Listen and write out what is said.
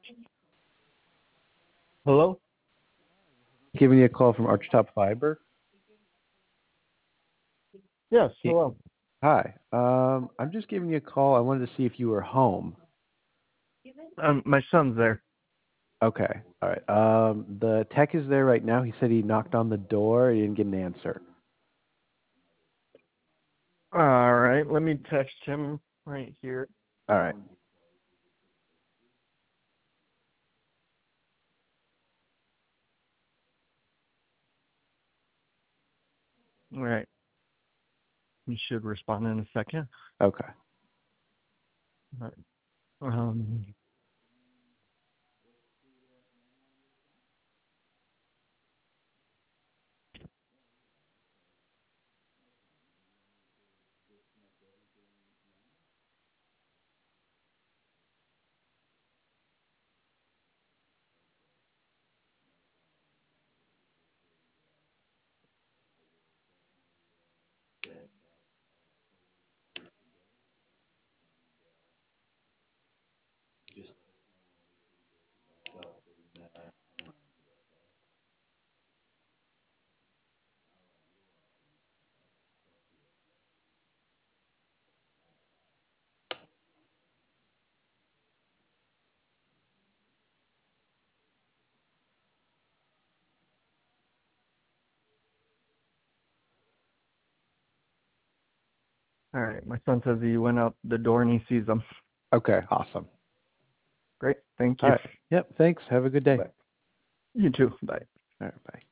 Hello? Giving you a call from Archtop Fiber. Yes, Hey, hello. hi. I'm just giving you a call. I wanted to see if you were home. My son's there. Okay. All right. The tech is there right now. He said he knocked on the door. He didn't get an answer. All right, let me text him right here. All right. All right, he should respond in a second. Okay. All right. All right, my son says he went out the door and he sees them. Okay. Awesome. Great, thank All you. right. Yep. Thanks. Have a good day. Bye. You too, bye. All right. Bye.